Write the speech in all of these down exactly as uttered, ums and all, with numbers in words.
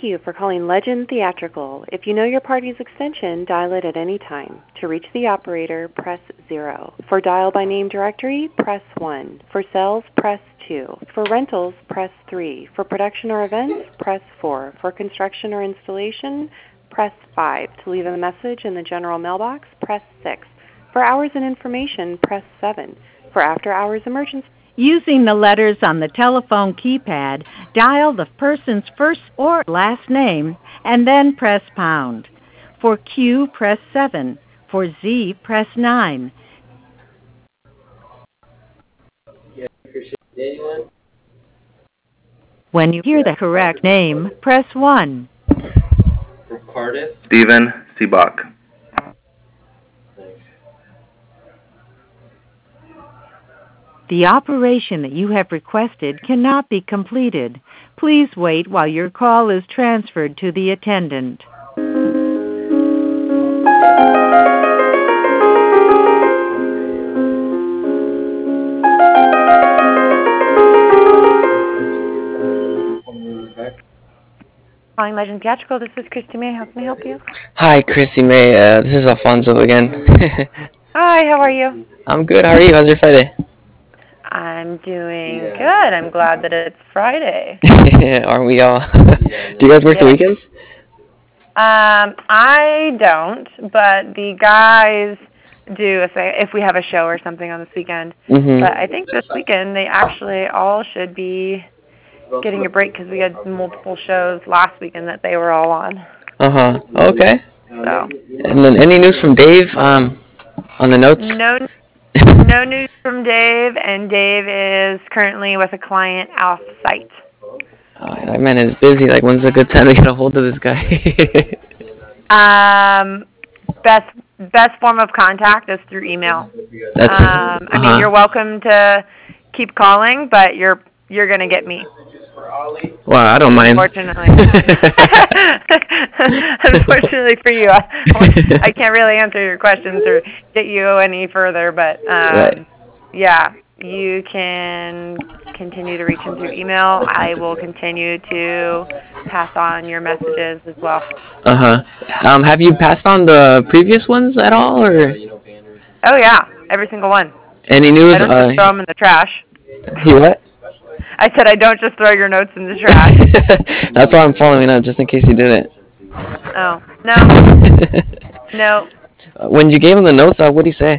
you for calling Legend Theatrical. If you know your party's extension, dial it at any time. To reach the operator, press zero. For dial by name directory, press one. For sales, press two. For rentals, press three. For production or events, press four. For construction or installation, press five. To leave a message in the general mailbox, press six. For hours and information, press seven. For after-hours emergency, using the letters on the telephone keypad, dial the person's first or last name and then press pound. For Q, press seven. For Z, press nine. When you hear the correct name, press one. For Cardiff? Steven Seabach. The operation that you have requested cannot be completed. Please wait while your call is transferred to the attendant. calling Legend Theatrical. This is Christy May. How can I help you? Hi, Christy May. Uh, this is Alfonso again. Hi, how are you? I'm good. How are you? How's your Friday? I'm doing good. I'm glad that it's Friday. Aren't we all? Do you guys work yeah. the weekends? Um, I don't, but the guys do if they, if we have a show or something on this weekend. Mm-hmm. But I think this weekend they actually all should be getting a break because we had multiple shows last weekend that they were all on. Uh-huh. Okay. So. And then any news from Dave um, on the notes? No, no news from Dave, and Dave is currently with a client off site. Oh, that man is busy. Like, when's a good time to get a hold of this guy? um, best best form of contact is through email. That's, um, uh-huh. I mean, you're welcome to keep calling, but you're you're gonna get me. Well, I don't mind. Unfortunately, unfortunately for you, I, I can't really answer your questions or get you any further. But um, right. yeah, you can continue to reach him through email. I will continue to pass on your messages as well. Uh huh. Um, have you passed on the previous ones at all, or? Oh yeah, every single one. Any news? I don't uh, just throw them in the trash. You what? I said I don't just throw your notes in the trash. That's why I'm following up, just in case you didn't. Oh, no. No. When you gave him the notes, uh, what did he say?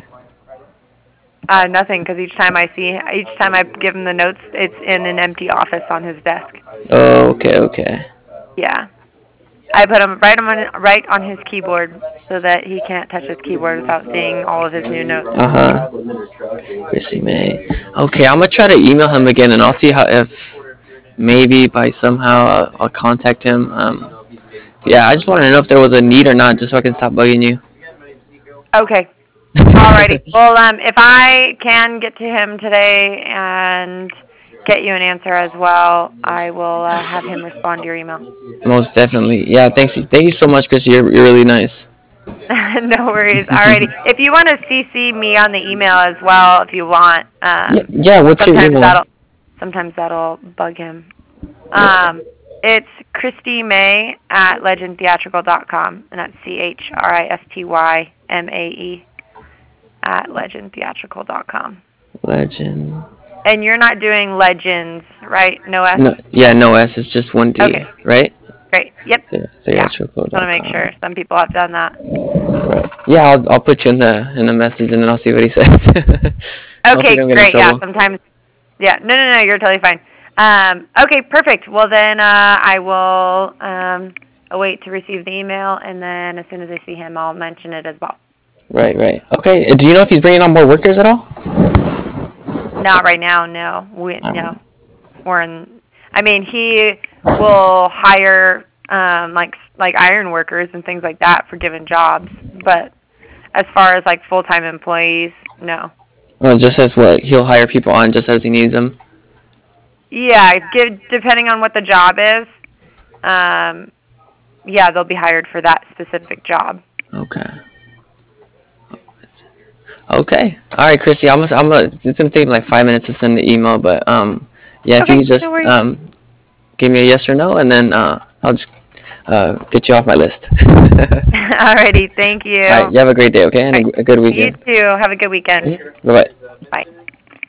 Uh, nothing, because each time I see, each time I give him the notes, it's in an empty office on his desk. Oh, okay, okay. Yeah. I put him right on right on his keyboard so that he can't touch his keyboard without seeing all of his new notes. Uh huh. Chrissy May. Okay, I'm gonna try to email him again, and I'll see how if maybe by somehow I'll, I'll contact him. Um, yeah, I just want to know if there was a need or not, just so I can stop bugging you. Okay. Alrighty. Well, um, if I can get to him today and get you an answer as well, I will uh, have him respond to your email. Most definitely. Yeah, thanks. Thank you so much, Chrissy. You're, you're really nice. No worries. Alrighty. If you want to C C me on the email as well, if you want. Um, yeah, yeah, what's your email? That'll, sometimes that'll bug him. Um, it's Christy May at legend theatrical dot com, and that's C H R I S T Y M A E at legend theatrical dot com. Legend. And you're not doing legends, right? No S? No, yeah, no S. It's just one D, okay. Right? Great. Yep. The, yeah. I just want to make sure. Some people have done that. Right. Yeah, I'll I'll put you in the in the message, and then I'll see what he says. Okay, great. Yeah, sometimes. Yeah, no, no, no. You're totally fine. Um, okay, perfect. Well, then uh, I will um, await to receive the email, and then as soon as I see him, I'll mention it as well. Right, right. Okay. Do you know if he's bringing on more workers at all? Not right now, no. We no. We're in. I mean, he will hire um, like like iron workers and things like that for given jobs, but as far as like full time employees, no. Well, just as what he'll hire people on just as he needs them. Yeah, give, depending on what the job is. Um, yeah, they'll be hired for that specific job. Okay. Okay. All right, Chrissy. I'm gonna, I'm gonna, it's gonna take like five minutes to send the email, but um, yeah, okay, if you just no um, give me a yes or no, and then uh, I'll just uh, get you off my list. Alrighty, thank you. All right, you have a great day, okay, and a, a good You weekend. too. Have a good weekend. Mm-hmm. Bye bye. Bye.